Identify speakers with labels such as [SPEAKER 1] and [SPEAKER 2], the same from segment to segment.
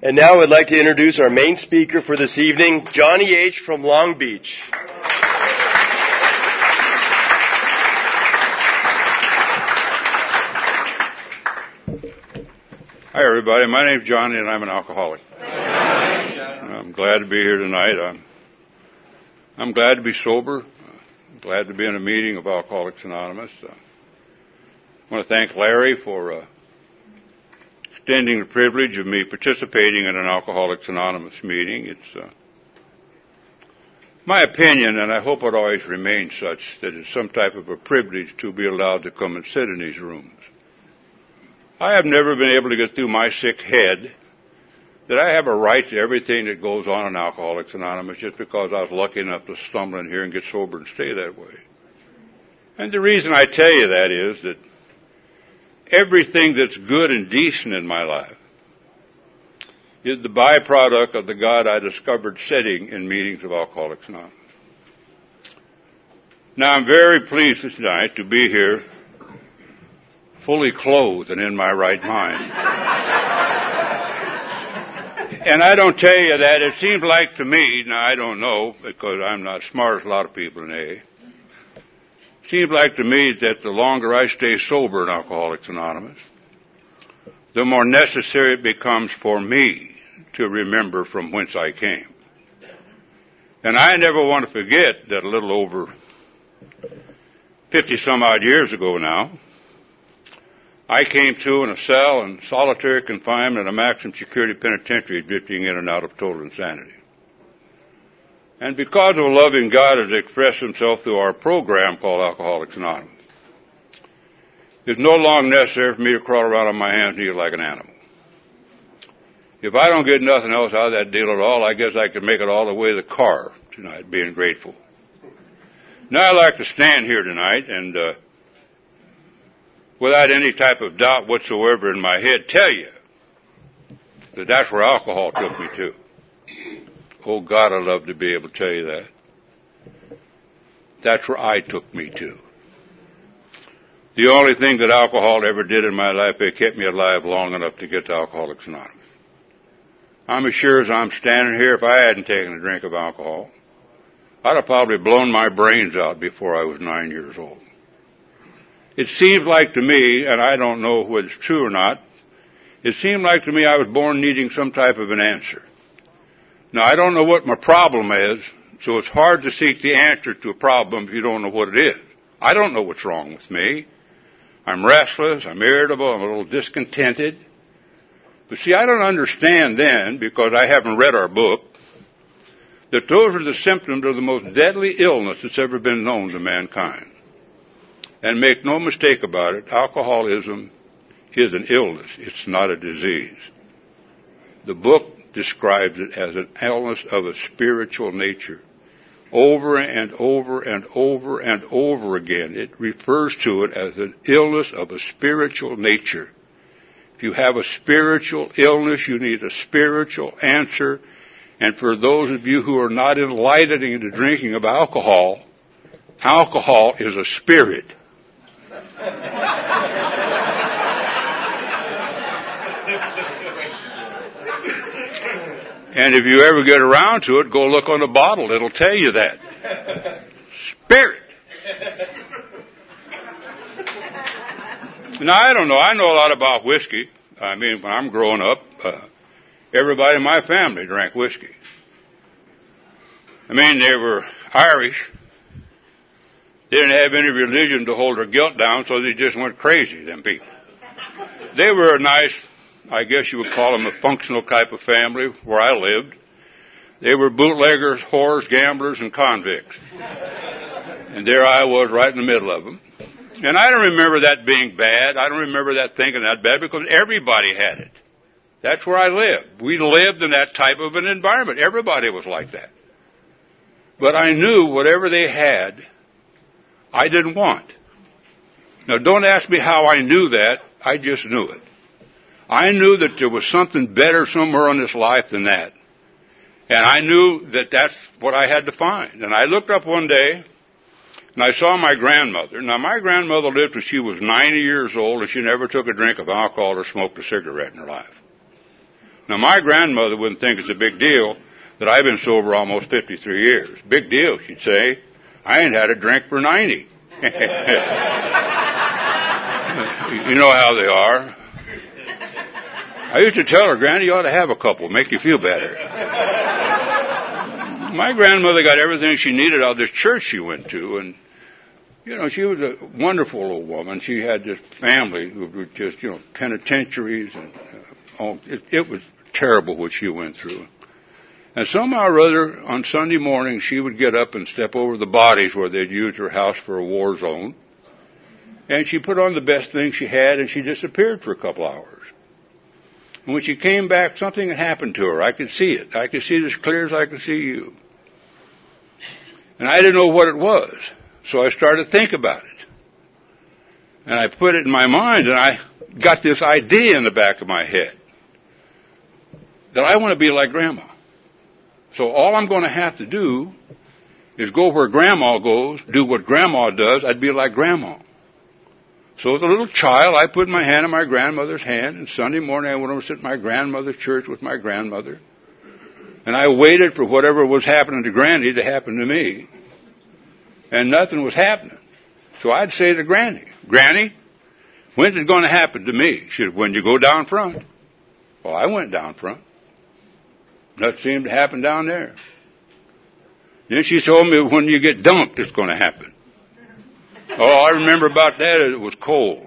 [SPEAKER 1] And now I'd like to introduce our main speaker for this evening, Johnny H. from Long Beach.
[SPEAKER 2] Hi, everybody. My name's Johnny, and I'm an alcoholic. I'm glad to be here tonight. I'm glad to be sober. I'm glad to be in a meeting of Alcoholics Anonymous. I want to thank Larry for extending the privilege of me participating in an Alcoholics Anonymous meeting. It's my opinion, and I hope it always remains such, that it's some type of a privilege to be allowed to come and sit in these rooms. I have never been able to get through my sick head that I have a right to everything that goes on in Alcoholics Anonymous just because I was lucky enough to stumble in here and get sober and stay that way. And the reason I tell you that is that everything that's good and decent in my life is the byproduct of the God I discovered sitting in meetings of Alcoholics Anonymous. Now, I'm very pleased tonight to be here fully clothed and in my right mind. And I don't tell you that. It seems like to me, now I don't know because I'm not smart as a lot of people in AA, it seems like to me that the longer I stay sober in Alcoholics Anonymous, the more necessary it becomes for me to remember from whence I came. And I never want to forget that a little over 50 some odd years ago now, I came to in a cell in solitary confinement in a maximum security penitentiary, drifting in and out of total insanity. And because of a loving God has expressed himself through our program called Alcoholics Anonymous, it's no longer necessary for me to crawl around on my hands and knees like an animal. If I don't get nothing else out of that deal at all, I guess I can make it all the way to the car tonight, being grateful. Now I'd like to stand here tonight and without any type of doubt whatsoever in my head, tell you that that's where alcohol took me to. Oh, God, I'd love to be able to tell you that. That's where I took me to. The only thing that alcohol ever did in my life, it kept me alive long enough to get to Alcoholics Anonymous. I'm as sure as I'm standing here, if I hadn't taken a drink of alcohol, I'd have probably blown my brains out before I was 9 years old. It seems like to me, and I don't know whether it's true or not, it seemed like to me I was born needing some type of an answer. Now, I don't know what my problem is, so it's hard to seek the answer to a problem if you don't know what it is. I don't know what's wrong with me. I'm restless, I'm irritable, I'm a little discontented. But see, I don't understand then, because I haven't read our book, that those are the symptoms of the most deadly illness that's ever been known to mankind. And make no mistake about it, alcoholism is an illness. It's not a disease. The book describes it as an illness of a spiritual nature. Over and over and over and over again, it refers to it as an illness of a spiritual nature. If you have a spiritual illness, you need a spiritual answer. And for those of you who are not enlightened in the drinking of alcohol, alcohol is a spirit. And if you ever get around to it, go look on the bottle. It'll tell you that. Spirit. Now, I don't know. I know a lot about whiskey. I mean, when I'm growing up, everybody in my family drank whiskey. I mean, they were Irish. They didn't have any religion to hold their guilt down, so they just went crazy, them people. They were a nice, I guess you would call them a functional type of family where I lived. They were bootleggers, whores, gamblers, and convicts. And there I was right in the middle of them. And I don't remember that being bad. I don't remember that thinking that bad because everybody had it. That's where I lived. We lived in that type of an environment. Everybody was like that. But I knew whatever they had, I didn't want. Now, don't ask me how I knew that. I just knew it. I knew that there was something better somewhere in this life than that. And I knew that that's what I had to find. And I looked up one day, and I saw my grandmother. Now, my grandmother lived till she was 90 years old, and she never took a drink of alcohol or smoked a cigarette in her life. Now, my grandmother wouldn't think it's a big deal that I've been sober almost 53 years. Big deal, she'd say. I ain't had a drink for 90. You know how they are. I used to tell her, Granny, you ought to have a couple, make you feel better. My grandmother got everything she needed out of this church she went to, and, you know, she was a wonderful old woman. She had this family who were just, you know, penitentiaries, and it was terrible what she went through. And somehow or other, on Sunday morning, she would get up and step over the bodies where they'd used her house for a war zone, and she put on the best thing she had, and she disappeared for a couple hours. And when she came back, something had happened to her. I could see it. I could see it as clear as I could see you. And I didn't know what it was. So I started to think about it. And I put it in my mind, and I got this idea in the back of my head that I want to be like Grandma. So all I'm going to have to do is go where Grandma goes, do what Grandma does. I'd be like Grandma. So as a little child, I put my hand in my grandmother's hand, and Sunday morning I went over to sit in my grandmother's church with my grandmother. And I waited for whatever was happening to Granny to happen to me. And nothing was happening. So I'd say to Granny, Granny, when's it going to happen to me? She said, when you go down front. Well, I went down front. Nothing seemed to happen down there. Then she told me when you get dumped, it's going to happen. Oh, I remember about that. It was cold.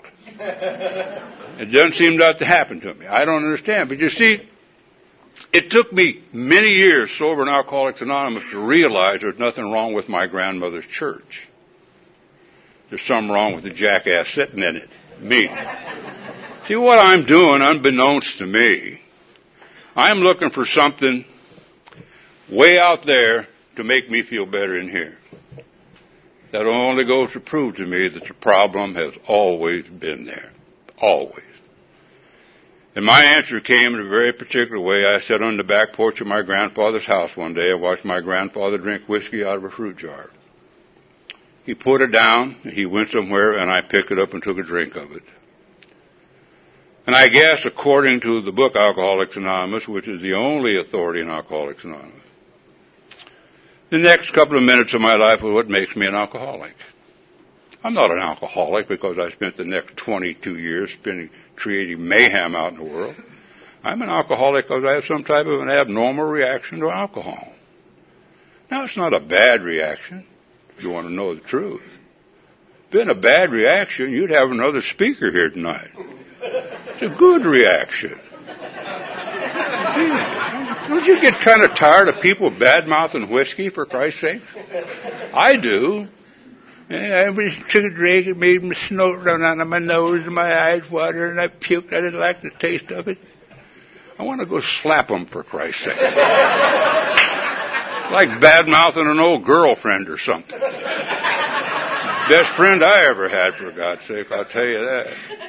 [SPEAKER 2] It doesn't seem not to happen to me. I don't understand. But you see, it took me many years sober in Alcoholics Anonymous to realize there's nothing wrong with my grandmother's church. There's something wrong with the jackass sitting in it, me. See, what I'm doing, unbeknownst to me, I'm looking for something way out there to make me feel better in here. That only goes to prove to me that the problem has always been there. Always. And my answer came in a very particular way. I sat on the back porch of my grandfather's house one day and watched my grandfather drink whiskey out of a fruit jar. He put it down, he went somewhere, and I picked it up and took a drink of it. And I guess, according to the book Alcoholics Anonymous, which is the only authority in Alcoholics Anonymous, the next couple of minutes of my life was what makes me an alcoholic. I'm not an alcoholic because I spent the next 22 years creating mayhem out in the world. I'm an alcoholic because I have some type of an abnormal reaction to alcohol. Now, it's not a bad reaction, if you want to know the truth. If it had been a bad reaction, you'd have another speaker here tonight. It's a good reaction. Don't you get kind of tired of people bad-mouthing whiskey, for Christ's sake? I do. I took a drink, it made me snort run out of my nose and my eyes water, and I puked. I didn't like the taste of it. I want to go slap them, for Christ's sake. Like bad-mouthing an old girlfriend or something. Best friend I ever had, for God's sake, I'll tell you that.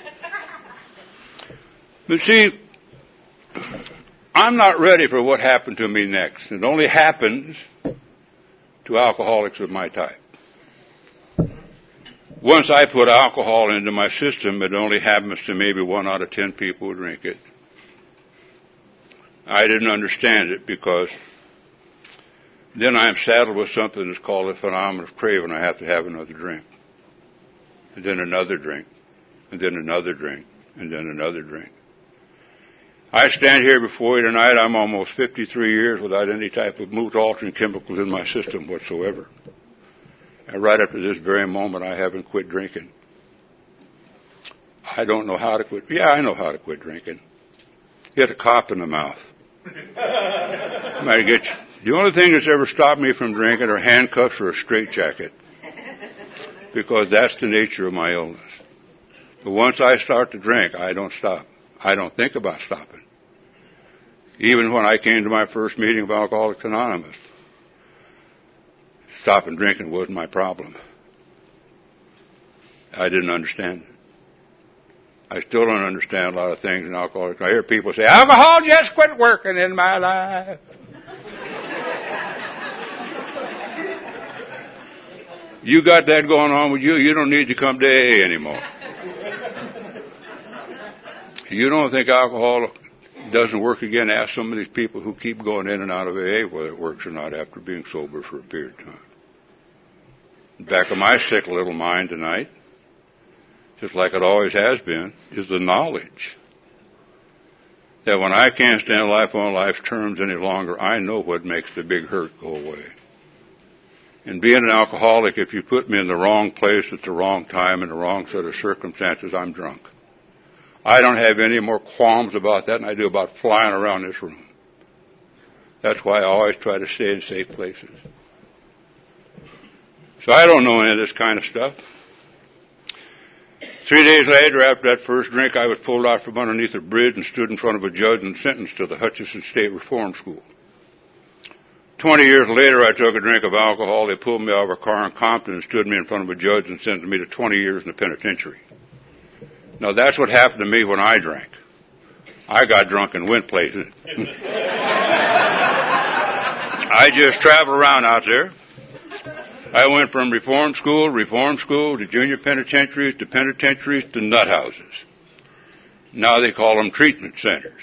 [SPEAKER 2] But see, I'm not ready for what happened to me next. It only happens to alcoholics of my type. Once I put alcohol into my system, it only happens to maybe 1 out of 10 people who drink it. I didn't understand it because then I'm saddled with something that's called a phenomenon of craving. I have to have another drink. And then another drink. And then another drink. And then another drink. I stand here before you tonight. I'm almost 53 years without any type of mood-altering chemicals in my system whatsoever. And right up to this very moment, I haven't quit drinking. I don't know how to quit. Yeah, I know how to quit drinking. Get a cop in the mouth. Might get you. The only thing that's ever stopped me from drinking are handcuffs or a straitjacket. Because that's the nature of my illness. But once I start to drink, I don't stop. I don't think about stopping. Even when I came to my first meeting of Alcoholics Anonymous, stopping drinking wasn't my problem. I didn't understand it. I still don't understand a lot of things in alcoholics. I hear people say, alcohol just quit working in my life. You got that going on with you, you don't need to come to AA anymore. You don't think alcohol doesn't work again, ask some of these people who keep going in and out of AA whether it works or not after being sober for a period of time. The back of my sick little mind tonight, just like it always has been, is the knowledge that when I can't stand life on life's terms any longer, I know what makes the big hurt go away. And being an alcoholic, if you put me in the wrong place at the wrong time in the wrong set of circumstances, I'm drunk. I don't have any more qualms about that than I do about flying around this room. That's why I always try to stay in safe places. So I don't know any of this kind of stuff. 3 days later, after that first drink, I was pulled out from underneath a bridge and stood in front of a judge and sentenced to the Hutchinson State Reform School. 20 years later, I took a drink of alcohol. They pulled me out of a car in Compton and stood me in front of a judge and sentenced me to 20 years in the penitentiary. Now, that's what happened to me when I drank. I got drunk and went places. I just traveled around out there. I went from reform school to junior penitentiaries to nut houses. Now they call them treatment centers.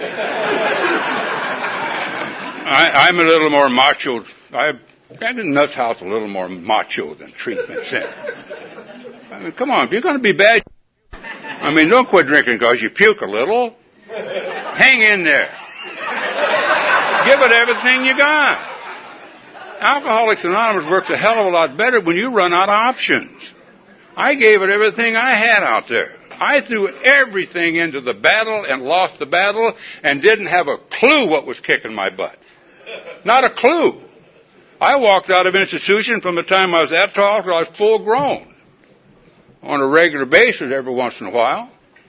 [SPEAKER 2] I'm a little more macho. I'm in nut house a little more macho than treatment center. I mean, come on, if you're going to be bad, don't quit drinking because you puke a little. Hang in there. Give it everything you got. Alcoholics Anonymous works a hell of a lot better when you run out of options. I gave it everything I had out there. I threw everything into the battle and lost the battle and didn't have a clue what was kicking my butt. Not a clue. I walked out of institution from the time I was that tall till I was full grown. On a regular basis every once in a while.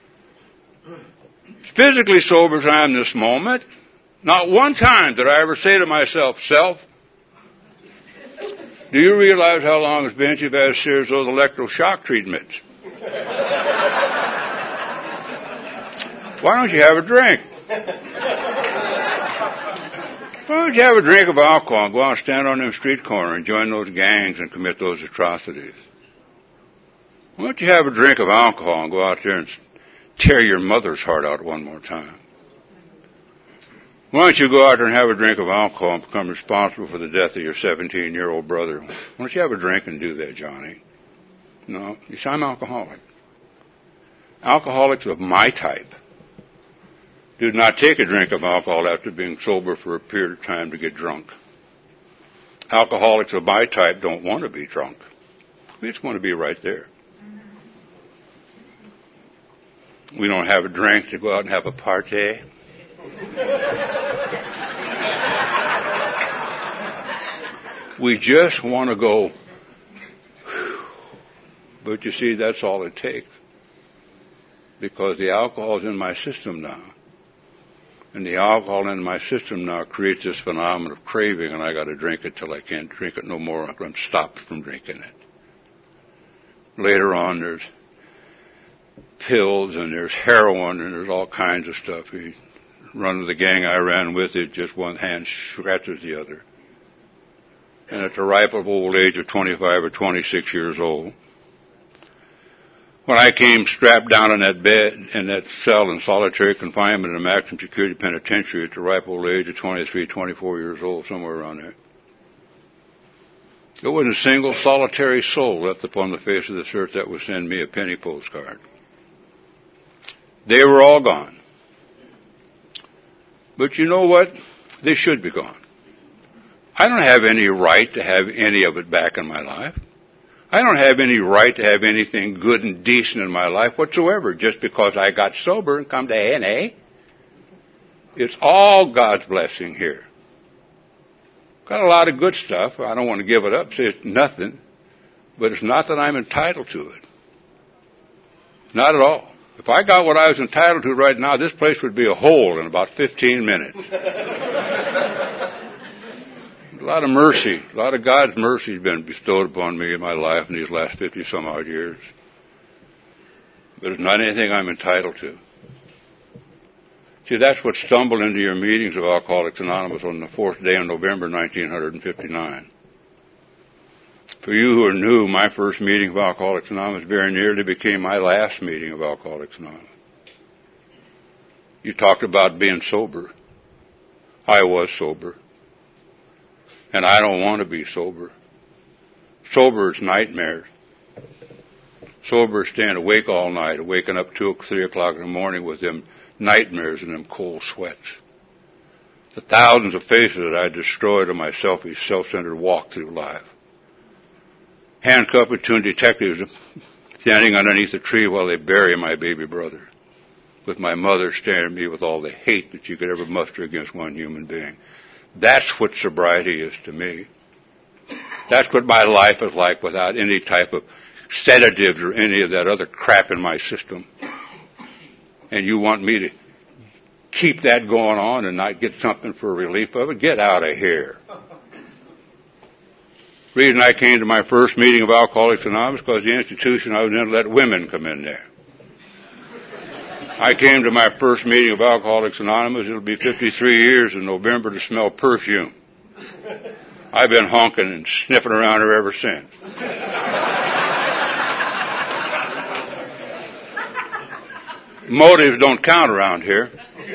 [SPEAKER 2] Physically sober as I am this moment, not one time did I ever say to myself, self, do you realize how long it's been since you've had a series of those electroshock treatments? Why don't you have a drink? Why don't you have a drink of alcohol and go out and stand on them street corner and join those gangs and commit those atrocities? Why don't you have a drink of alcohol and go out there and tear your mother's heart out one more time? Why don't you go out there and have a drink of alcohol and become responsible for the death of your 17-year-old brother? Why don't you have a drink and do that, Johnny? No, you see, I'm alcoholic. Alcoholics of my type do not take a drink of alcohol after being sober for a period of time to get drunk. Alcoholics of my type don't want to be drunk. We just want to be right there. We don't have a drink to go out and have a party. We just want to go, but you see, that's all it takes. Because the alcohol's in my system now. And the alcohol in my system now creates this phenomenon of craving, and I got to drink it till I can't drink it no more. I'm stopped from drinking it. Later on, there's pills, and there's heroin, and there's all kinds of stuff. You run with the gang I ran with, it just one hand scratches the other. And at the ripe old age of 25 or 26 years old, when I came strapped down in that bed, in that cell in solitary confinement in a maximum security penitentiary at the ripe old age of 23, 24 years old, somewhere around there, there wasn't a single solitary soul left upon the face of this earth that would send me a penny postcard. They were all gone. But you know what? They should be gone. I don't have any right to have any of it back in my life. I don't have any right to have anything good and decent in my life whatsoever just because I got sober and come to A&A. It's all God's blessing here. Got a lot of good stuff. I don't want to give it up, say it's nothing. But it's not that I'm entitled to it. Not at all. If I got what I was entitled to right now, this place would be a hole in about 15 minutes. A lot of mercy, a lot of God's mercy has been bestowed upon me in my life in these last 50-some-odd years. But it's not anything I'm entitled to. See, that's what stumbled into your meetings of Alcoholics Anonymous on the 4th day of November, 1959. For you who are new, my first meeting of Alcoholics Anonymous very nearly became my last meeting of Alcoholics Anonymous. You talked about being sober. I was sober. And I don't want to be sober. Sober is nightmares. Sober is staying awake all night, waking up 2 or 3 o'clock in the morning with them nightmares and them cold sweats. The thousands of faces that I destroyed on my selfish, self-centered walk through life. Handcuffed with 2 detectives standing underneath a tree while they bury my baby brother. With my mother staring at me with all the hate that you could ever muster against one human being. That's what sobriety is to me. That's what my life is like without any type of sedatives or any of that other crap in my system. And you want me to keep that going on and not get something for relief of it? Get out of here. The reason I came to my first meeting of Alcoholics Anonymous because the institution I was in let women come in there. I came to my first meeting of Alcoholics Anonymous. It'll be 53 years in November to smell perfume. I've been honking and sniffing around her ever since. Motives don't count around here.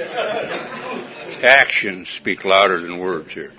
[SPEAKER 2] Actions speak louder than words here.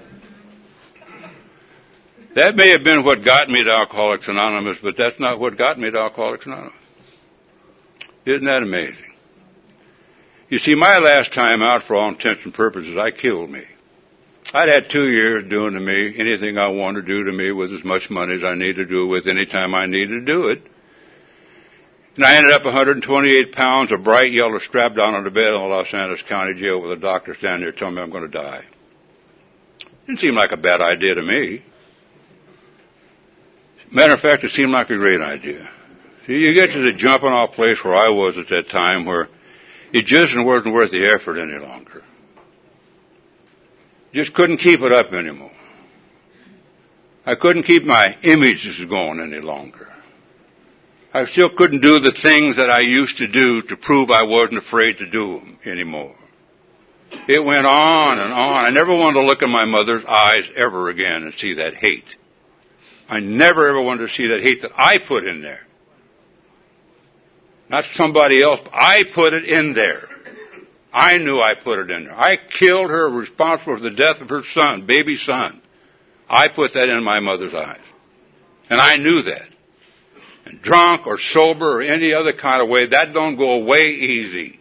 [SPEAKER 2] That may have been what got me to Alcoholics Anonymous, but that's not what got me to Alcoholics Anonymous. Isn't that amazing? You see, my last time out, for all intents and purposes, I killed me. I'd had 2 years doing to me anything I wanted to do to me with as much money as I needed to do it with any time I needed to do it. And I ended up 128 pounds, a bright yellow strap down on the bed in the Los Angeles County Jail with a doctor standing there telling me I'm going to die. Didn't seem like a bad idea to me. Matter of fact, it seemed like a great idea. See, you get to the jumping off place where I was at that time where it just wasn't worth the effort any longer. Just couldn't keep it up anymore. I couldn't keep my images going any longer. I still couldn't do the things that I used to do to prove I wasn't afraid to do them anymore. It went on and on. I never wanted to look in my mother's eyes ever again and see that hate. I never ever wanted to see that hate that I put in there. Not somebody else, but I put it in there. I knew I put it in there. I killed her, responsible for the death of her son, baby son. I put that in my mother's eyes. And I knew that. And drunk or sober or any other kind of way, that don't go away easy.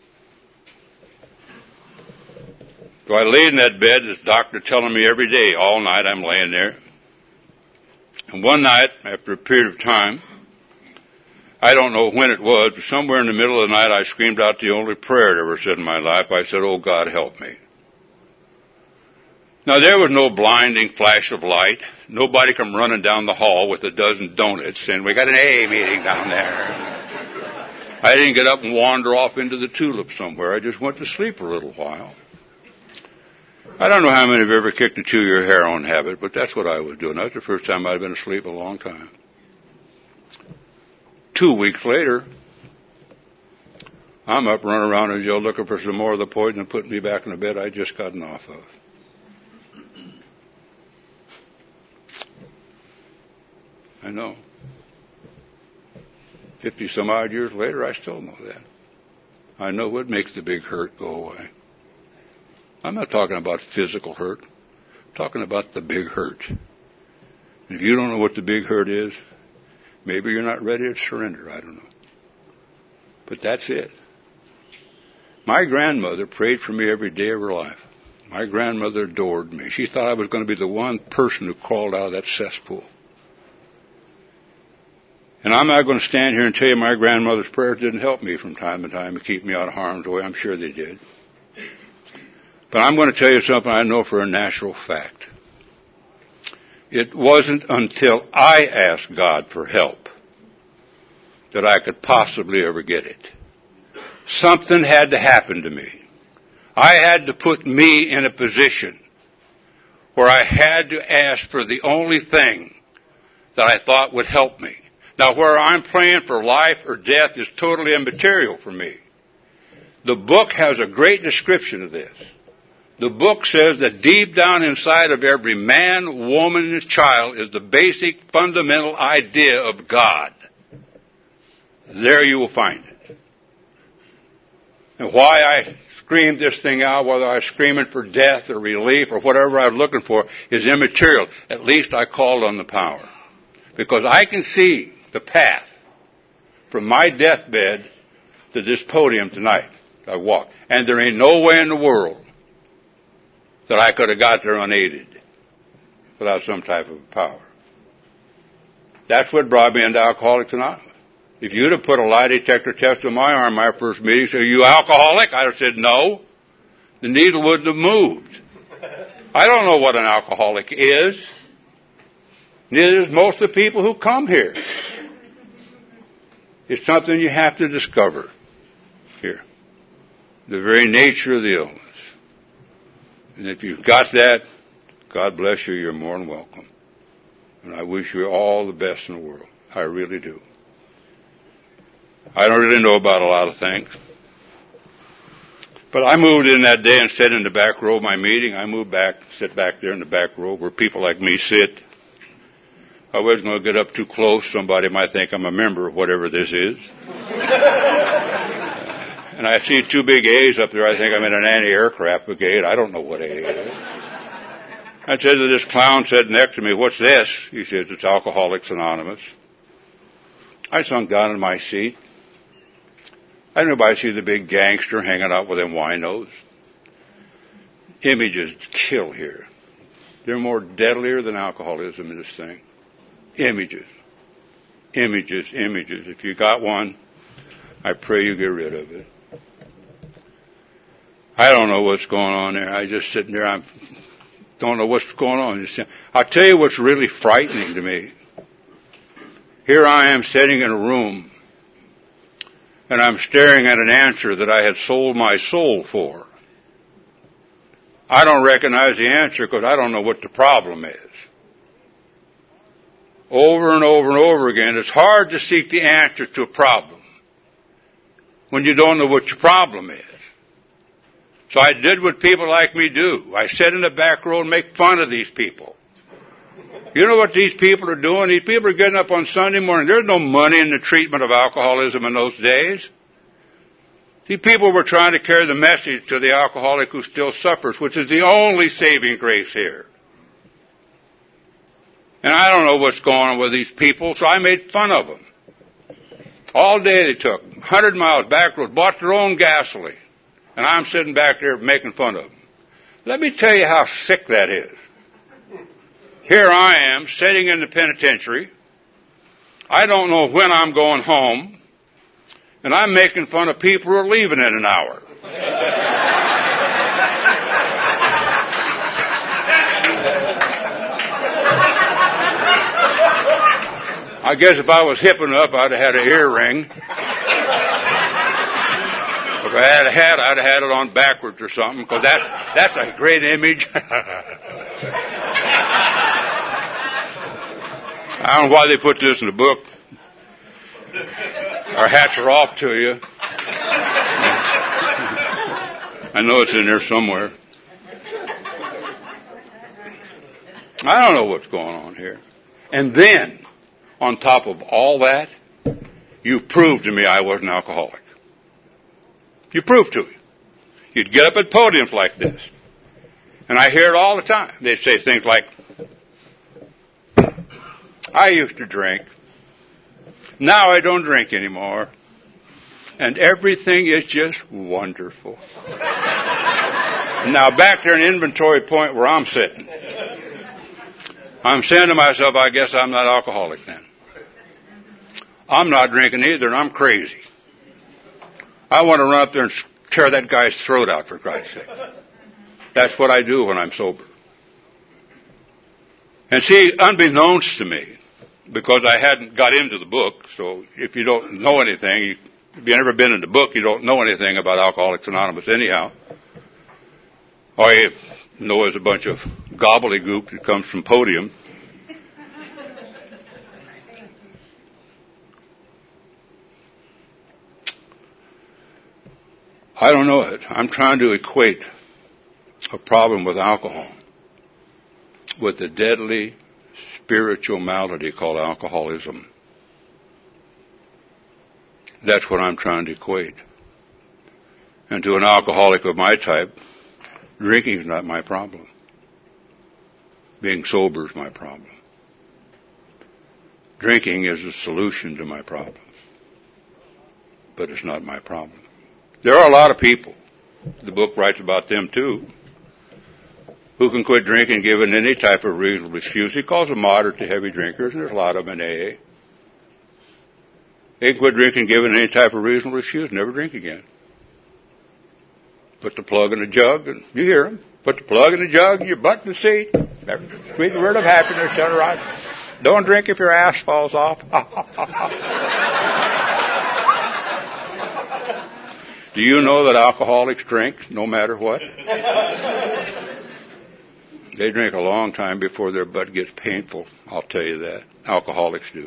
[SPEAKER 2] So I laid in that bed, this doctor telling me every day, all night I'm laying there. And one night, after a period of time, I don't know when it was, but somewhere in the middle of the night I screamed out the only prayer I'd ever said in my life. I said, "Oh God, help me." Now there was no blinding flash of light. Nobody come running down the hall with a dozen donuts saying, "We got an AA meeting down there." I didn't get up and wander off into the tulips somewhere. I just went to sleep for a little while. I don't know how many have ever kicked a 2-year heroin habit, but that's what I was doing. That was the first time I'd been asleep in a long time. 2 weeks later, I'm up running around in jail looking for some more of the poison and putting me back in the bed I'd just gotten off of. I know. 50 some odd years later, I still know that. I know what makes the big hurt go away. I'm not talking about physical hurt. I'm talking about the big hurt. If you don't know what the big hurt is, maybe you're not ready to surrender. I don't know. But that's it. My grandmother prayed for me every day of her life. My grandmother adored me. She thought I was going to be the one person who crawled out of that cesspool. And I'm not going to stand here and tell you my grandmother's prayers didn't help me from time to time to keep me out of harm's way. I'm sure they did. But I'm going to tell you something I know for a natural fact. It wasn't until I asked God for help that I could possibly ever get it. Something had to happen to me. I had to put me in a position where I had to ask for the only thing that I thought would help me. Now, where I'm praying for life or death is totally immaterial for me. The book has a great description of this. The book says that deep down inside of every man, woman, and child is the basic fundamental idea of God. There you will find it. And why I screamed this thing out, whether I was screaming for death or relief or whatever I was looking for, is immaterial. At least I called on the power. Because I can see the path from my deathbed to this podium tonight. I walk. And there ain't no way in the world that I could have got there unaided without some type of power. That's what brought me into Alcoholics Anonymous. If you'd have put a lie detector test on my arm my first meeting, said, "Are you alcoholic?" I'd have said no. The needle wouldn't have moved. I don't know what an alcoholic is. Neither does most of the people who come here. It's something you have to discover here. The very nature of the illness. And if you've got that, God bless you, you're more than welcome. And I wish you all the best in the world. I really do. I don't really know about a lot of things. But I moved in that day and sat in the back row of my meeting. I moved back, sit back there in the back row where people like me sit. I wasn't going to get up too close. Somebody might think I'm a member of whatever this is. And I see two big A's up there. I think I'm in an anti-aircraft brigade. I don't know what A is. I said to this clown sitting next to me, "What's this?" He says, "It's Alcoholics Anonymous." I sunk down in my seat. I don't know if I see the big gangster hanging out with them winos. Images kill here. They're more deadlier than alcoholism in this thing. Images. Images, images. If you got one, I pray you get rid of it. I don't know what's going on there. I just sitting there. I don't know what's going on. I'll tell you what's really frightening to me. Here I am sitting in a room, and I'm staring at an answer that I had sold my soul for. I don't recognize the answer because I don't know what the problem is. Over and over and over again, it's hard to seek the answer to a problem when you don't know what your problem is. So I did what people like me do. I sat in the back row and make fun of these people. You know what these people are doing? These people are getting up on Sunday morning. There's no money in the treatment of alcoholism in those days. These people were trying to carry the message to the alcoholic who still suffers, which is the only saving grace here. And I don't know what's going on with these people, so I made fun of them. All day they took 100 miles back roads, bought their own gasoline. And I'm sitting back there making fun of them. Let me tell you how sick that is. Here I am, sitting in the penitentiary. I don't know when I'm going home. And I'm making fun of people who are leaving in an hour. I guess if I was hip enough, I'd have had an earring. If I had a hat, I'd have had it on backwards or something, because that's a great image. I don't know why they put this in the book. Our hats are off to you. I know it's in there somewhere. I don't know what's going on here. And then, on top of all that, you proved to me I was an alcoholic. You proved to me. You'd get up at podiums like this. And I hear it all the time. They say things like, "I used to drink. Now I don't drink anymore. And everything is just wonderful." Now back there in Inventory Point where I'm sitting, I'm saying to myself, I guess I'm not alcoholic then. I'm not drinking either, and I'm crazy. I want to run up there and tear that guy's throat out, for Christ's sake. That's what I do when I'm sober. And see, unbeknownst to me, because I hadn't got into the book, so if you don't know anything, if you've never been in the book, you don't know anything about Alcoholics Anonymous anyhow. All you know is a bunch of gobbledygook that comes from podium. I don't know it. I'm trying to equate a problem with alcohol with the deadly spiritual malady called alcoholism. That's what I'm trying to equate. And to an alcoholic of my type, drinking is not my problem. Being sober is my problem. Drinking is the solution to my problems. But it's not my problem. There are a lot of people, the book writes about them too, who can quit drinking given any type of reasonable excuse. He calls them moderate to heavy drinkers, and there's a lot of them in AA. They can quit drinking given any type of reasonable excuse, never drink again. Put the plug in the jug, and you hear them. Put the plug in the jug, and your butt in the seat. Sweet word of happiness, shut her out. Don't drink if your ass falls off. Do you know that alcoholics drink no matter what? They drink a long time before their butt gets painful, I'll tell you that. Alcoholics do.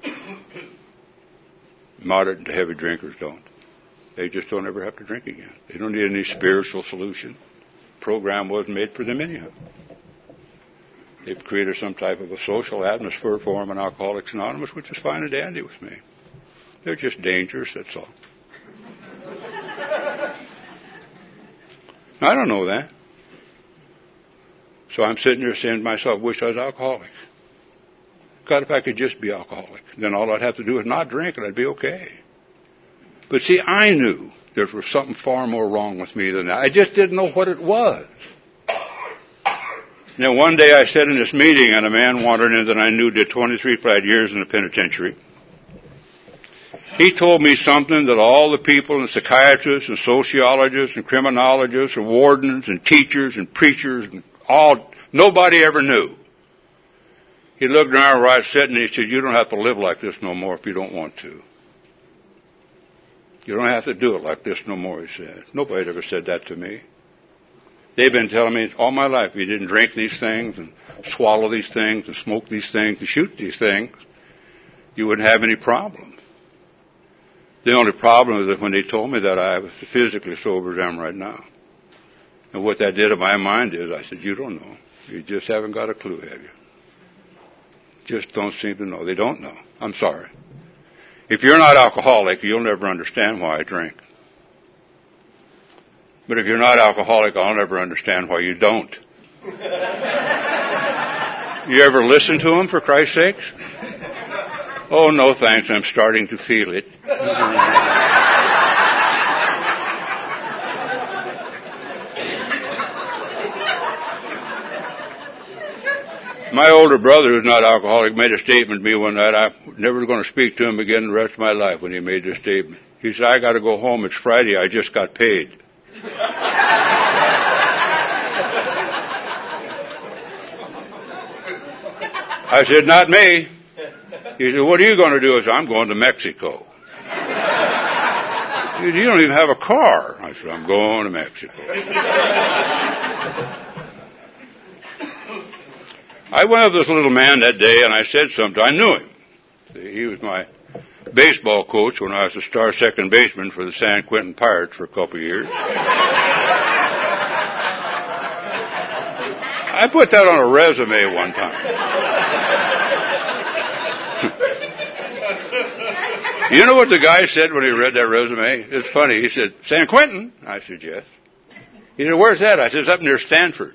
[SPEAKER 2] Moderate to heavy drinkers don't. They just don't ever have to drink again. They don't need any spiritual solution. The program wasn't made for them anyhow. They've created some type of a social atmosphere for them in Alcoholics Anonymous, which is fine and dandy with me. They're just dangerous, that's all. I don't know that. So I'm sitting there saying to myself, wish I was alcoholic. God, if I could just be alcoholic, then all I'd have to do is not drink and I'd be okay. But see, I knew there was something far more wrong with me than that. I just didn't know what it was. Now, one day I sat in this meeting and a man wandered in that I knew did 23 flat years in the penitentiary. He told me something that all the people and psychiatrists and sociologists and criminologists and wardens and teachers and preachers and nobody ever knew. He looked around where I was sitting and he said, you don't have to live like this no more if you don't want to. You don't have to do it like this no more, he said. Nobody ever said that to me. They've been telling me all my life, if you didn't drink these things and swallow these things and smoke these things and shoot these things, you wouldn't have any problem. The only problem is that when they told me that, I was physically sober as I am right now. And what that did in my mind is, I said, you don't know. You just haven't got a clue, have you? Just don't seem to know. They don't know. I'm sorry. If you're not alcoholic, you'll never understand why I drink. But if you're not alcoholic, I'll never understand why you don't. You ever listen to them, for Christ's sakes? Oh, no thanks, I'm starting to feel it. My older brother, who's not alcoholic, made a statement to me one night. I'm never going to speak to him again the rest of my life when he made this statement. He said, I got to go home. It's Friday. I just got paid. I said, not me. He said, what are you going to do? I said, I'm going to Mexico. He said, you don't even have a car. I said, I'm going to Mexico. I went up to this little man that day and I said something. I knew him. He was my baseball coach when I was the star second baseman for the San Quentin Pirates for a couple of years. I put that on a resume one time. You know what the guy said when he read that resume? It's funny. He said, San Quentin? I said, yes. He said, where's that? I said, it's up near Stanford.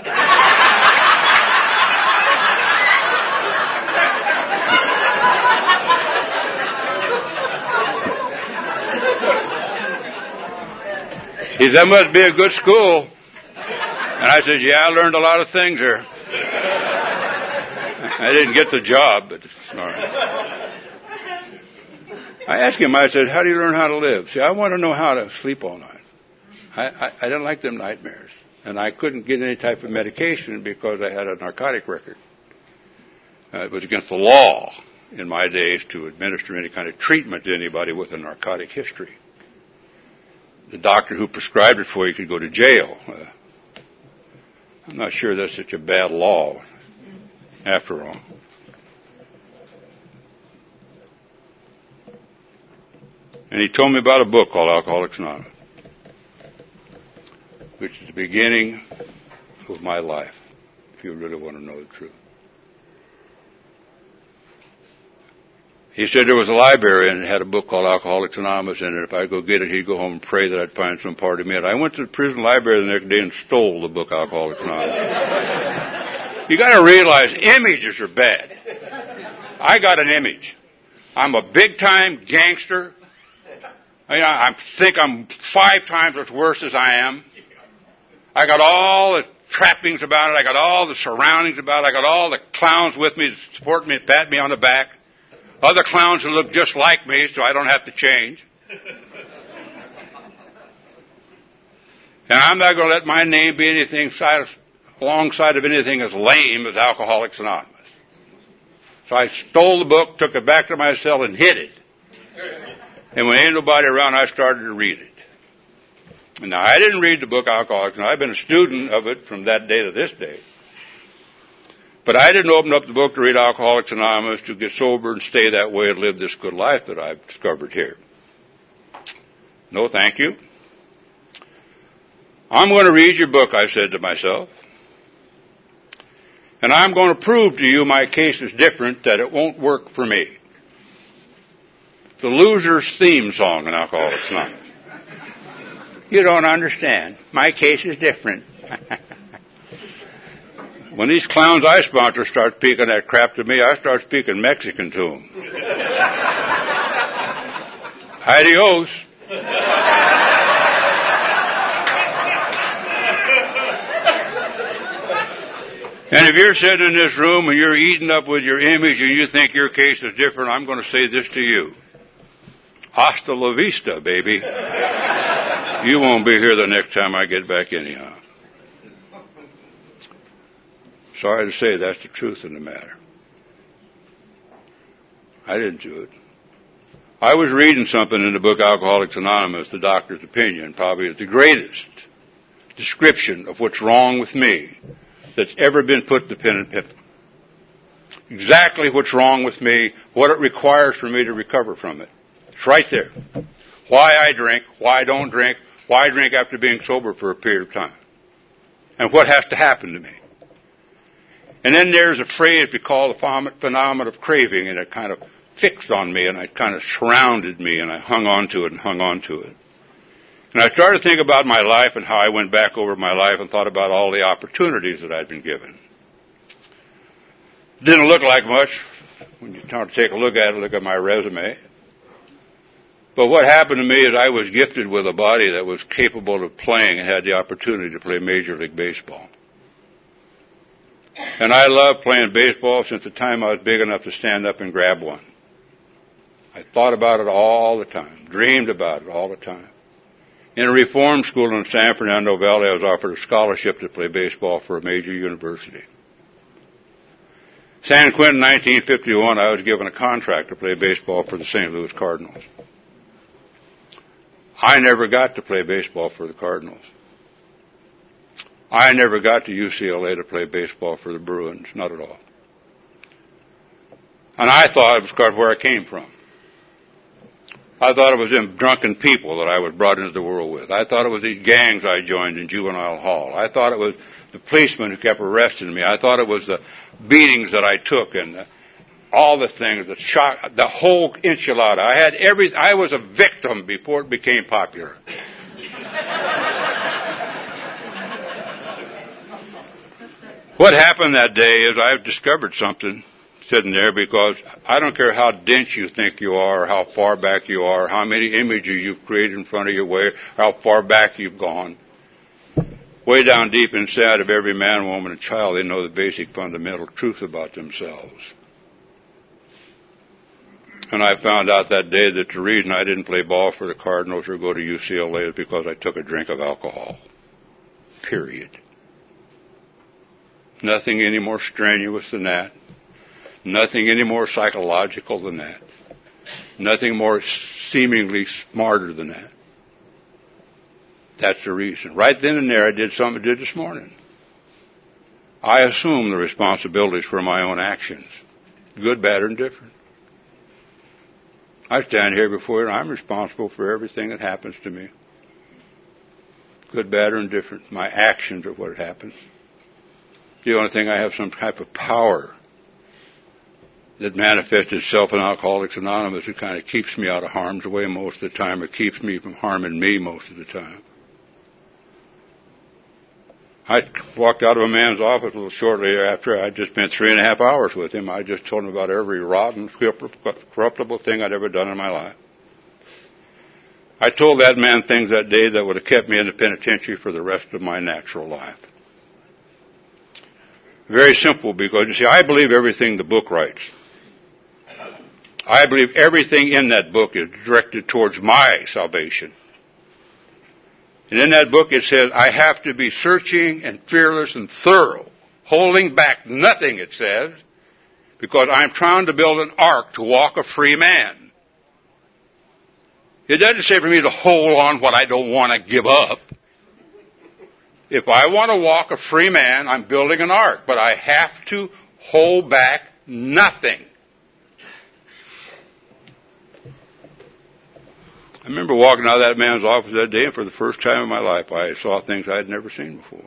[SPEAKER 2] He said, that must be a good school. And I said, yeah, I learned a lot of things there. I didn't get the job, but it's all right. I asked him, I said, how do you learn how to live? See, I want to know how to sleep all night. I didn't like them nightmares. And I couldn't get any type of medication because I had a narcotic record. It was against the law in my days to administer any kind of treatment to anybody with a narcotic history. The doctor who prescribed it for you could go to jail. I'm not sure that's such a bad law, after all. And he told me about a book called Alcoholics Anonymous, which is the beginning of my life, if you really want to know the truth. He said there was a library and it had a book called Alcoholics Anonymous in it. If I go get it, he'd go home and pray that I'd find some part of me. And I went to the prison library the next day and stole the book Alcoholics Anonymous. You got to realize images are bad. I got an image. I'm a big-time gangster. I think I'm 5 times as worse as I am. I got all the trappings about it. I got all the surroundings about it. I got all the clowns with me to support me and pat me on the back. Other clowns who look just like me, so I don't have to change. And I'm not going to let my name be anything alongside of anything as lame as Alcoholics Anonymous. So I stole the book, took it back to my cell, and hid it. And when ain't nobody around, I started to read it. And now, I didn't read the book Alcoholics Anonymous. I've been a student of it from that day to this day. But I didn't open up the book to read Alcoholics Anonymous to get sober and stay that way and live this good life that I've discovered here. No, thank you. I'm going to read your book, I said to myself. And I'm going to prove to you my case is different, that it won't work for me. The loser's theme song in Alcoholics Anonymous. You don't understand. My case is different. When these clowns I sponsor start speaking that crap to me, I start speaking Mexican to them. Adios. And if you're sitting in this room and you're eaten up with your image and you think your case is different, I'm going to say this to you. Hasta la vista, baby. You won't be here the next time I get back anyhow. Sorry to say, that's the truth in the matter. I didn't do it. I was reading something in the book Alcoholics Anonymous, the doctor's opinion, probably the greatest description of what's wrong with me that's ever been put to pen and paper. Exactly what's wrong with me, what it requires for me to recover from it. It's right there. Why I drink, why I don't drink, why I drink after being sober for a period of time. And what has to happen to me. And then there's a phrase we call the phenomenon of craving, and it kind of fixed on me, and it kind of surrounded me, and I hung on to it and hung on to it. And I started to think about my life and how I went back over my life and thought about all the opportunities that I'd been given. Didn't look like much when you start to take a look at it, look at my resume. But what happened to me is I was gifted with a body that was capable of playing and had the opportunity to play Major League Baseball. And I loved playing baseball since the time I was big enough to stand up and grab one. I thought about it all the time, dreamed about it all the time. In a reform school in San Fernando Valley, I was offered a scholarship to play baseball for a major university. San Quentin, 1951, I was given a contract to play baseball for the St. Louis Cardinals. I never got to play baseball for the Cardinals. I never got to UCLA to play baseball for the Bruins, not at all. And I thought it was because of where I came from. I thought it was them drunken people that I was brought into the world with. I thought it was these gangs I joined in juvenile hall. I thought it was the policemen who kept arresting me. I thought it was the beatings that I took and all the things, the shock, the whole enchilada. I was a victim before it became popular. What happened that day is I've discovered something sitting there, because I don't care how dense you think you are, or how far back you are, how many images you've created in front of your way, how far back you've gone. Way down deep inside of every man, woman, and child, they know the basic fundamental truth about themselves. And I found out that day that the reason I didn't play ball for the Cardinals or go to UCLA is because I took a drink of alcohol. Period. Nothing any more strenuous than that. Nothing any more psychological than that. Nothing more seemingly smarter than that. That's the reason. Right then and there, I did something I did this morning. I assume the responsibilities for my own actions, good, bad, or indifferent. I stand here before you, and I'm responsible for everything that happens to me. Good, bad, or indifferent. My actions are what happens. The only thing I have some type of power that manifests itself in Alcoholics Anonymous. It kind of keeps me out of harm's way most of the time, or keeps me from harming me most of the time. I walked out of a man's office a little shortly after. I'd just spent 3.5 hours with him. I just told him about every rotten, corruptible thing I'd ever done in my life. I told that man things that day that would have kept me in the penitentiary for the rest of my natural life. Very simple, because, you see, I believe everything the book writes. I believe everything in that book is directed towards my salvation. And in that book it says, I have to be searching and fearless and thorough, holding back nothing, it says, because I'm trying to build an ark to walk a free man. It doesn't say for me to hold on what I don't want to give up. If I want to walk a free man, I'm building an ark, but I have to hold back nothing. I remember walking out of that man's office that day, and for the first time in my life, I saw things I had never seen before.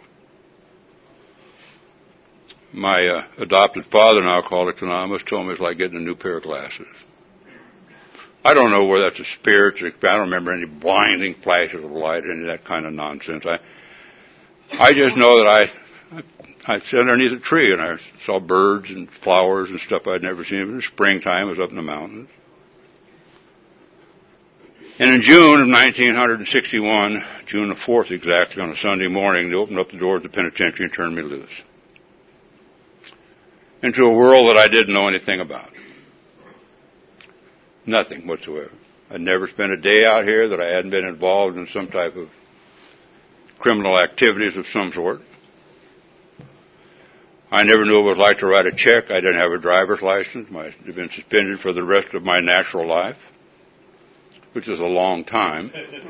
[SPEAKER 2] My adopted father in Alcoholics Anonymous told me it's like getting a new pair of glasses. I don't know whether that's a spiritual. I don't remember any blinding flashes of light or any of that kind of nonsense. I just know that I sat underneath a tree and I saw birds and flowers and stuff I'd never seen. In the springtime, I was up in the mountains. And in June of 1961, June the 4th exactly, on a Sunday morning, they opened up the doors of the penitentiary and turned me loose into a world that I didn't know anything about. Nothing whatsoever. I'd never spent a day out here that I hadn't been involved in some type of criminal activities of some sort. I never knew what it was like to write a check. I didn't have a driver's license. I'd been suspended for the rest of my natural life, which is a long time.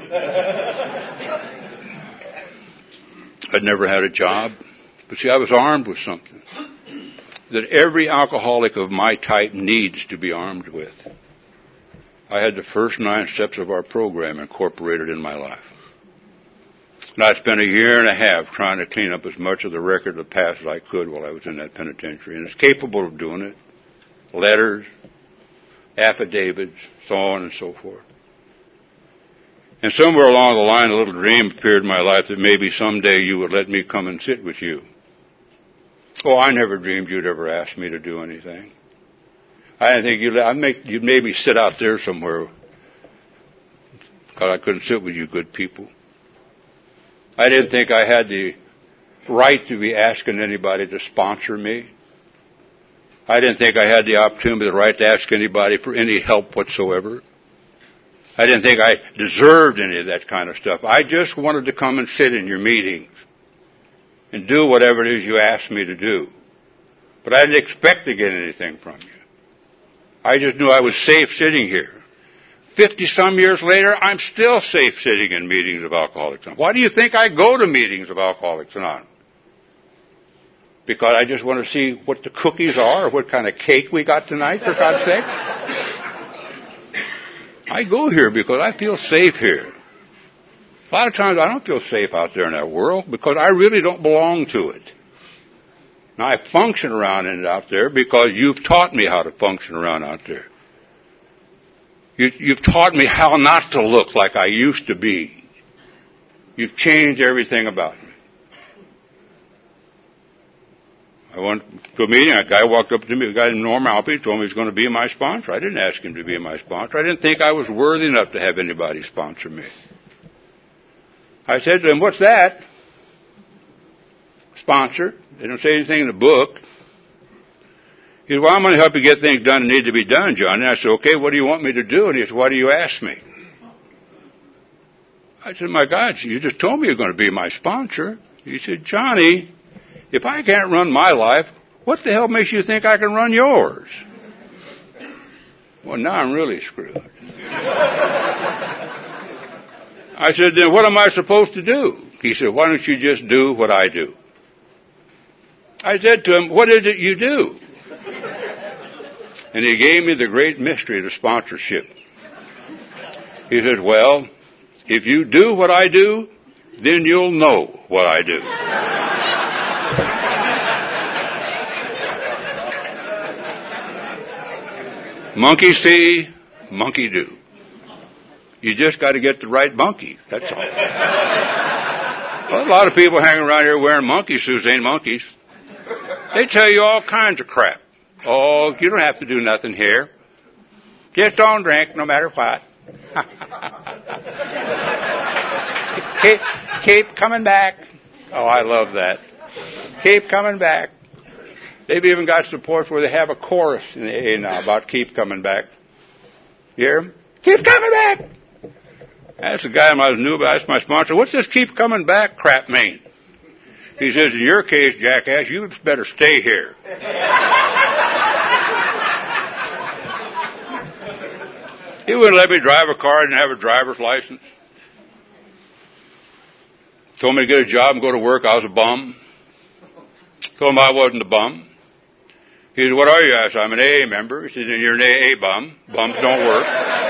[SPEAKER 2] I'd never had a job. But see, I was armed with something that every alcoholic of my type needs to be armed with. I had the first 9 steps of our program incorporated in my life. And I spent a year and a half trying to clean up as much of the record of the past as I could while I was in that penitentiary. And it's capable of doing it. Letters, affidavits, so on and so forth. And somewhere along the line, a little dream appeared in my life that maybe someday you would let me come and sit with you. Oh, I never dreamed you'd ever ask me to do anything. I didn't think you'd maybe sit out there somewhere, because I couldn't sit with you good people. I didn't think I had the right to be asking anybody to sponsor me. I didn't think I had the opportunity, the right to ask anybody for any help whatsoever. I didn't think I deserved any of that kind of stuff. I just wanted to come and sit in your meetings and do whatever it is you asked me to do. But I didn't expect to get anything from you. I just knew I was safe sitting here. 50-some years later, I'm still safe sitting in meetings of Alcoholics Anonymous. Why do you think I go to meetings of Alcoholics Anonymous? Because I just want to see what the cookies are, or what kind of cake we got tonight, for God's sake. I go here because I feel safe here. A lot of times I don't feel safe out there in that world because I really don't belong to it. Now, I function around in it out there because you've taught me how to function around out there. You've taught me how not to look like I used to be. You've changed everything about me. I went to a meeting, a guy walked up to me, a guy named Norm Alpe, told me he was going to be my sponsor. I didn't ask him to be my sponsor. I didn't think I was worthy enough to have anybody sponsor me. I said to him, "What's that?" Sponsor. They don't say anything in the book. He said, "Well, I'm going to help you get things done that need to be done, John." And I said, "Okay, what do you want me to do?" And he said, "Why do you ask me?" I said, "My God, you just told me you're going to be my sponsor." He said, "Johnny, if I can't run my life, what the hell makes you think I can run yours?" Well, now I'm really screwed. I said, "Then what am I supposed to do?" He said, "Why don't you just do what I do?" I said to him, "What is it you do?" And he gave me the great mystery of the sponsorship. He says, "Well, if you do what I do, then you'll know what I do." Monkey see, monkey do. You just got to get the right monkey. That's all. Well, a lot of people hanging around here wearing monkey suits ain't monkeys. They tell you all kinds of crap. Oh, you don't have to do nothing here. Just don't drink no matter what. keep coming back. Oh, I love that. Keep coming back. They've even got support where they have a chorus in the AA now about keep coming back. You hear 'em? Keep coming back. That's the guy I knew about. That's my sponsor. What's this keep coming back crap mean? He says, in your case, jackass, you better stay here. He wouldn't let me drive a car. I didn't have a driver's license. Told me to get a job and go to work. I was a bum. Told him I wasn't a bum. He said, what are you? I said, I'm an AA member. He said, then you're an AA bum. Bums don't work.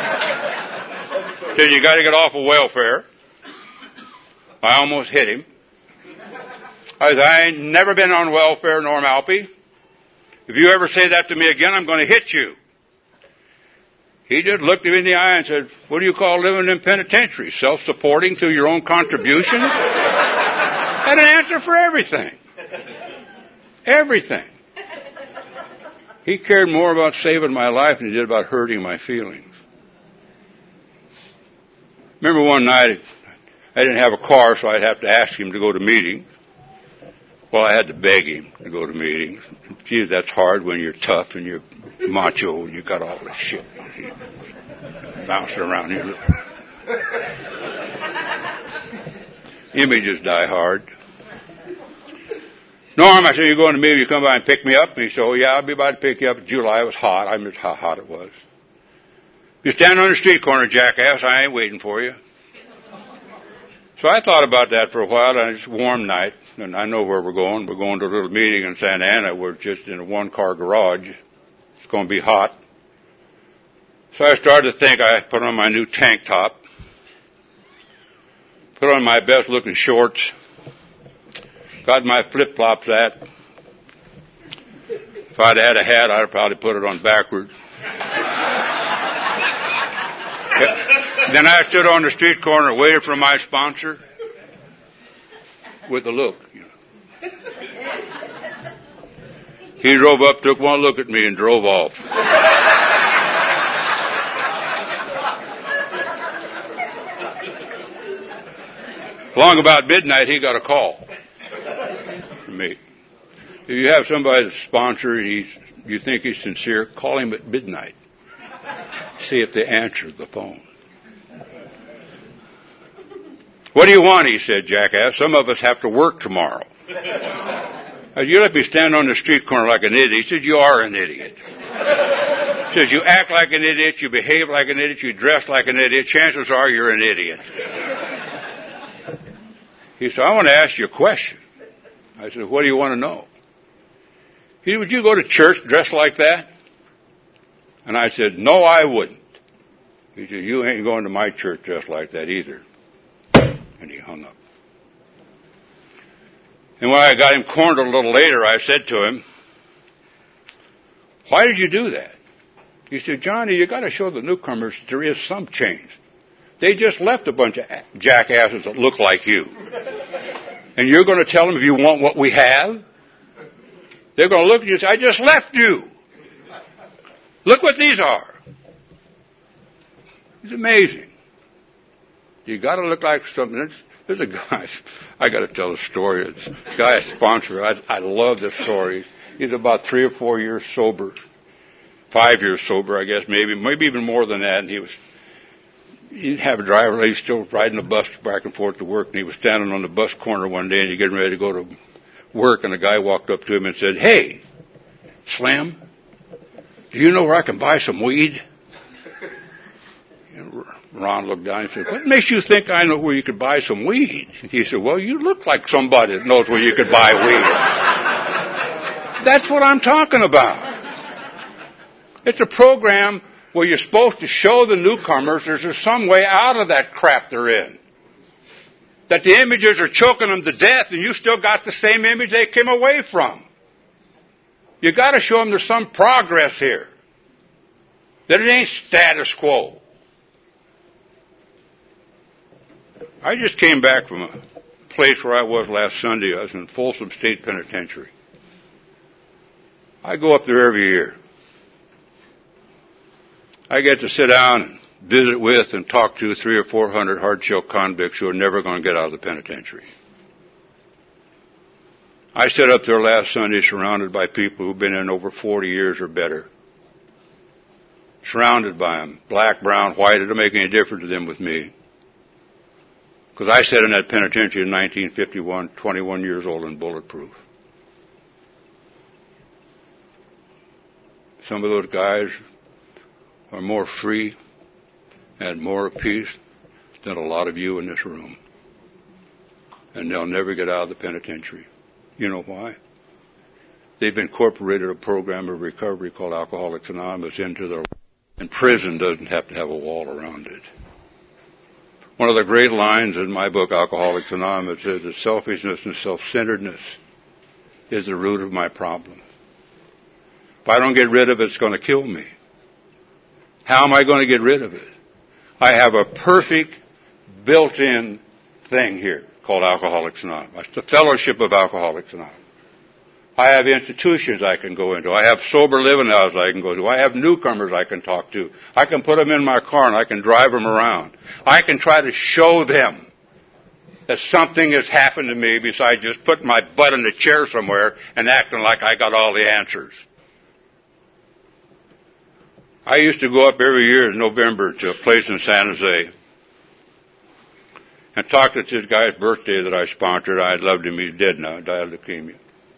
[SPEAKER 2] He said, you got to get off of welfare. I almost hit him. I said, I ain't never been on welfare, Norm Alpy. If you ever say that to me again, I'm going to hit you. He just looked me in the eye and said, what do you call living in penitentiary? Self-supporting through your own contribution? Had an answer for everything. Everything. He cared more about saving my life than he did about hurting my feelings. Remember one night, I didn't have a car, so I'd have to ask him to go to meetings. Well, I had to beg him to go to meetings. Geez, that's hard when you're tough and you're macho and you got all this shit bouncing around here. Images die hard. Norm, I said, you going to meeting? You come by and pick me up? And he said, oh, yeah, I'll be by to pick you up. July, it was hot. I missed how hot it was. You stand on the street corner, jackass. I ain't waiting for you. So I thought about that for a while, and it's a warm night, and I know where we're going. We're going to a little meeting in Santa Ana. We're just in a one-car garage. It's going to be hot. So I started to think. I put on my new tank top, put on my best-looking shorts, got my flip-flops at. If I'd had a hat, I'd probably put it on backwards. Then I stood on the street corner and waited for my sponsor with a look. He drove up, took one look at me, and drove off. Along about midnight, he got a call from me. If you have somebody that's a sponsor and you think he's sincere, call him at midnight. See if they answer the phone. What do you want? He said, jackass. Some of us have to work tomorrow. I said, you let me stand on the street corner like an idiot. He said, you are an idiot. He says, you act like an idiot, you behave like an idiot, you dress like an idiot. Chances are you're an idiot. He said, I want to ask you a question. I said, what do you want to know? He said, would you go to church dressed like that? And I said, no, I wouldn't. He said, you ain't going to my church dressed like that either. And he hung up. And when I got him cornered a little later, I said to him, why did you do that? He said, Johnny, you got to show the newcomers there is some change. They just left a bunch of jackasses that look like you. And you're going to tell them if you want what we have? They're going to look at you and say, I just left you. Look what these are. It's amazing. You got to look like something. There's a guy, I got to tell a story. It's a guy, a sponsor. I love this story. He's about 3 or 4 years sober. 5 years sober, I guess, maybe even more than that. And he didn't have a driver. He was still riding the bus back and forth to work. And he was standing on the bus corner one day and he's getting ready to go to work. And a guy walked up to him and said, hey, Slim, do you know where I can buy some weed? And Ron looked down and said, what makes you think I know where you could buy some weed? He said, well, you look like somebody that knows where you could buy weed. That's what I'm talking about. It's a program where you're supposed to show the newcomers there's some way out of that crap they're in. That the images are choking them to death and you still got the same image they came away from. You got to show them there's some progress here. That it ain't status quo. I just came back from a place where I was last Sunday. I was in Folsom State Penitentiary. I go up there every year. I get to sit down and visit with and talk to 300 or 400 hard-shell convicts who are never going to get out of the penitentiary. I sat up there last Sunday surrounded by people who've been in over 40 years or better. Surrounded by them. Black, brown, white. It don't make any difference to them with me. Because I sat in that penitentiary in 1951, 21 years old and bulletproof. Some of those guys are more free and more at peace than a lot of you in this room. And they'll never get out of the penitentiary. You know why? They've incorporated a program of recovery called Alcoholics Anonymous into their life. And prison doesn't have to have a wall around it. One of the great lines in my book, Alcoholics Anonymous, is that selfishness and self-centeredness is the root of my problem. If I don't get rid of it, it's going to kill me. How am I going to get rid of it? I have a perfect built-in thing here called Alcoholics Anonymous. It's the fellowship of Alcoholics Anonymous. I have institutions I can go into. I have sober living houses I can go to. I have newcomers I can talk to. I can put them in my car and I can drive them around. I can try to show them that something has happened to me besides just putting my butt in a chair somewhere and acting like I got all the answers. I used to go up every year in November to a place in San Jose and talk at this guy's birthday that I sponsored. I loved him. He's dead now. He died of leukemia.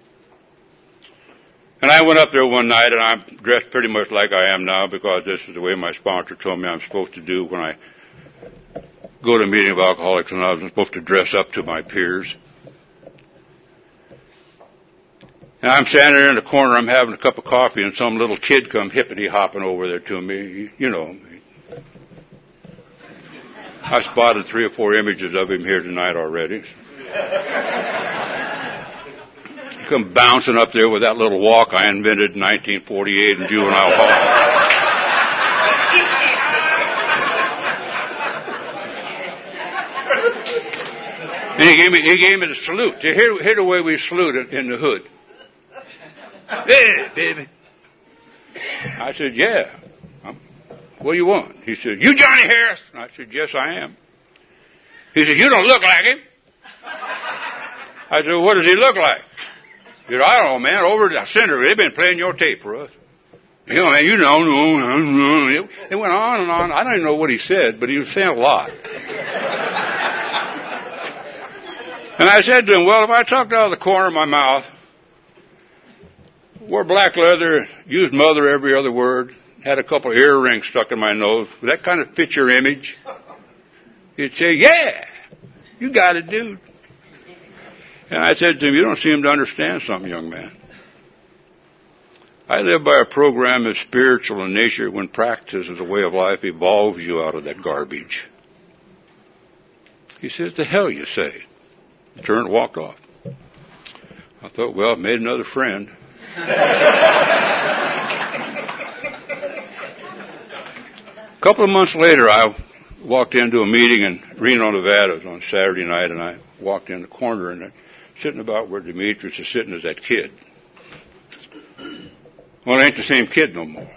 [SPEAKER 2] And I went up there one night, and I'm dressed pretty much like I am now because this is the way my sponsor told me I'm supposed to do when I go to a meeting of Alcoholics Anonymous. I'm supposed to dress up to my peers. And I'm standing there in the corner, I'm having a cup of coffee, and some little kid come hippity-hopping over there to me. You know, I spotted 3 or 4 images of him here tonight already. Come bouncing up there with that little walk I invented in 1948 in juvenile hall. And he gave me the salute. Hear the way we salute in the hood. Hey, baby. I said, yeah. What do you want? He said, you Johnny Harris? And I said, yes, I am. He said, you don't look like him. I said, what does he look like? He said, I don't know, man. Over at the center, they've been playing your tape for us. You know, man, you know. It went on and on. I don't even know what he said, but he was saying a lot. And I said to him, well, if I talked out of the corner of my mouth, wore black leather, used mother every other word, had a couple of earrings stuck in my nose, would that kind of fit your image? He'd say, yeah, you got it, dude. And I said to him, you don't seem to understand something, young man. I live by a program that's spiritual in nature when practice as a way of life evolves you out of that garbage. He says, the hell you say? He turned and walked off. I thought, well, I've made another friend. A couple of months later, I walked into a meeting in Reno, Nevada. It was on Saturday night, and I walked in the corner, and sitting about where Demetrius is sitting is that kid. Well, it ain't the same kid no more.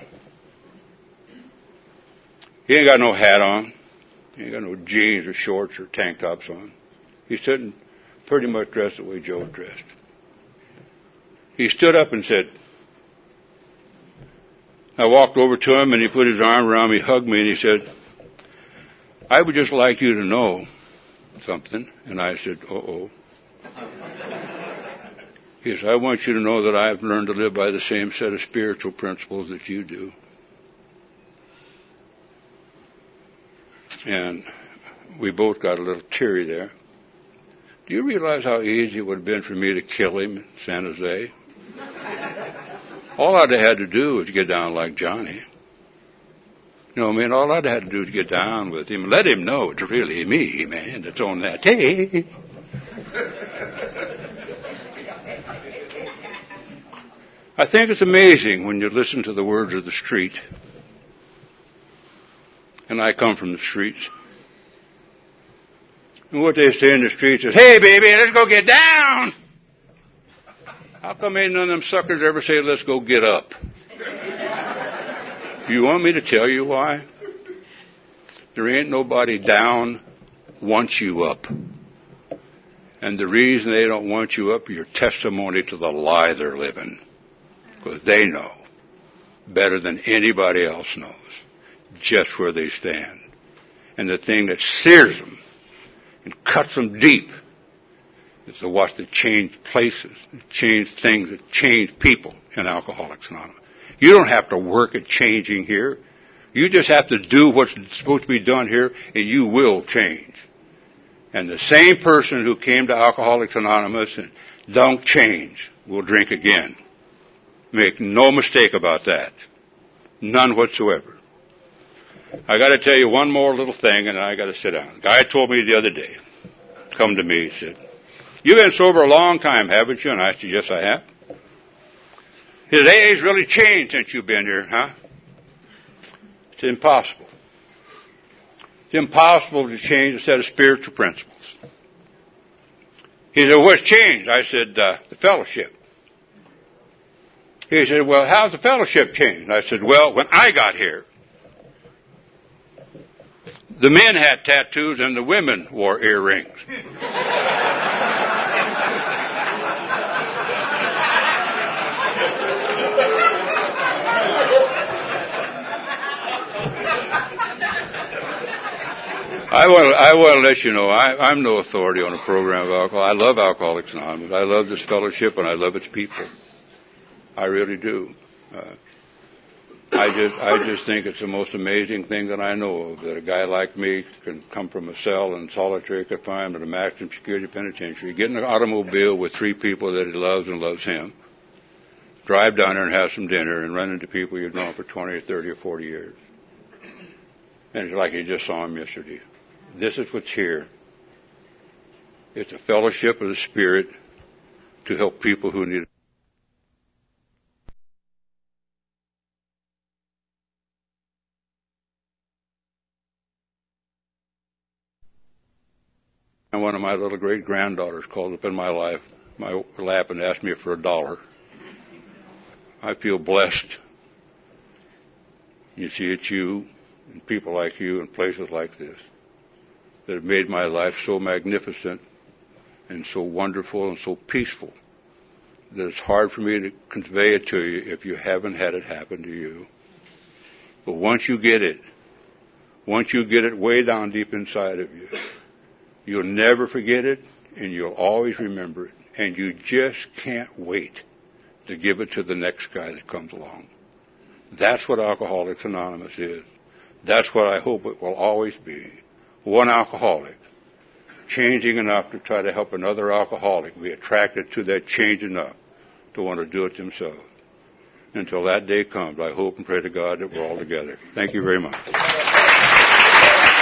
[SPEAKER 2] He ain't got no hat on. He ain't got no jeans or shorts or tank tops on. He's sitting pretty much dressed the way Joe's dressed. He stood up and said, I walked over to him and he put his arm around me, hugged me, and he said, I would just like you to know something. And I said, uh-oh. He said, I want you to know that I've learned to live by the same set of spiritual principles that you do. And we both got a little teary there. Do you realize how easy it would have been for me to kill him in San Jose? All I'd have had to do was get down like Johnny. You know what I mean? All I'd have had to do was get down with him and let him know it's really me, man, that's on that tape. I think it's amazing when you listen to the words of the street And I come from the streets. And what they say in the streets is, hey, baby, let's go get down. How come ain't none of them suckers ever say, let's go get up? You want me to tell you why? There ain't nobody down wants you up. And the reason they don't want you up is your testimony to the lie they're living. Because they know better than anybody else knows just where they stand. And the thing that sears them and cuts them deep is to watch the change places, change things, that change people in Alcoholics Anonymous. You don't have to work at changing here. You just have to do what's supposed to be done here, and you will change. And the same person who came to Alcoholics Anonymous and don't change will drink again. Make no mistake about that. None whatsoever. I got to tell you one more little thing, and then I got to sit down. A guy told me the other day, come to me, he said, you've been sober a long time, haven't you? And I said, yes, I have. He said, AA's really changed since you've been here, huh? It's impossible. It's impossible to change a set of spiritual principles. He said, what's changed? I said, the fellowship. He said, well, how's the fellowship changed? I said, well, when I got here, the men had tattoos and the women wore earrings. I want to let you know, I'm no authority on a program of alcohol. I love Alcoholics Anonymous. I love this fellowship and I love its people. I really do. I just think it's the most amazing thing that I know of, that a guy like me can come from a cell in solitary confinement, a maximum security penitentiary, get in an automobile with 3 people that he loves and loves him, drive down there and have some dinner and run into people you've known for 20 or 30 or 40 years. And it's like you just saw him yesterday. This is what's here. It's a fellowship of the Spirit to help people who need it. And one of my little great-granddaughters called up in my lap and asked me for $1. I feel blessed. You see, it's you and people like you and places like this that have made my life so magnificent and so wonderful and so peaceful that it's hard for me to convey it to you if you haven't had it happen to you. But once you get it way down deep inside of you, you'll never forget it, and you'll always remember it, and you just can't wait to give it to the next guy that comes along. That's what Alcoholics Anonymous is. That's what I hope it will always be. One alcoholic changing enough to try to help another alcoholic be attracted to that change enough to want to do it themselves. Until that day comes, I hope and pray to God that we're all together. Thank you very much.